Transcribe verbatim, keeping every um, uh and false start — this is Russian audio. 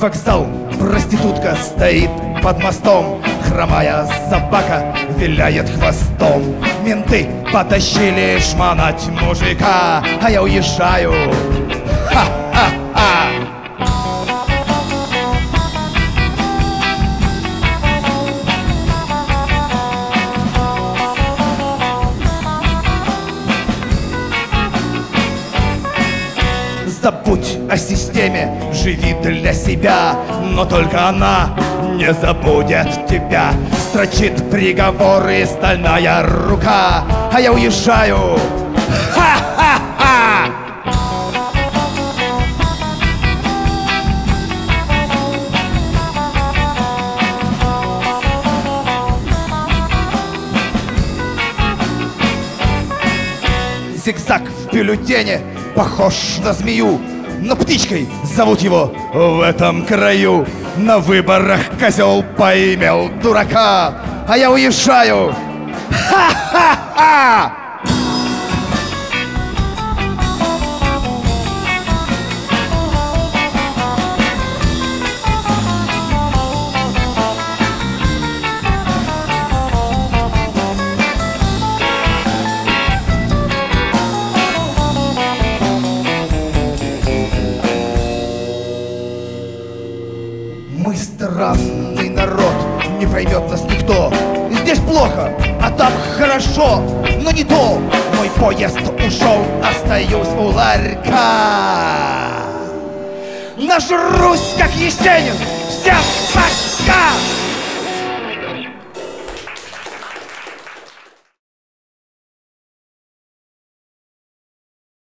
Вокзал, проститутка стоит под мостом, хромая собака виляет хвостом. Менты потащили шмонать мужика, а я уезжаю. Ха-ха-ха! Забудь о системе, живи для себя, но только она не забудет тебя. Строчит приговоры стальная рука, а я уезжаю. Ха-ха-ха! Зигзаг в бюллетене похож на змею, но птичкой зовут его в этом краю. На выборах козел поимел дурака, а я уезжаю. Ха-ха-ха! Мы странный народ, не поймет нас никто. Здесь плохо, а там хорошо, но не то. Мой поезд ушел, остаюсь у ларька. Нажрусь, как Есенин, всем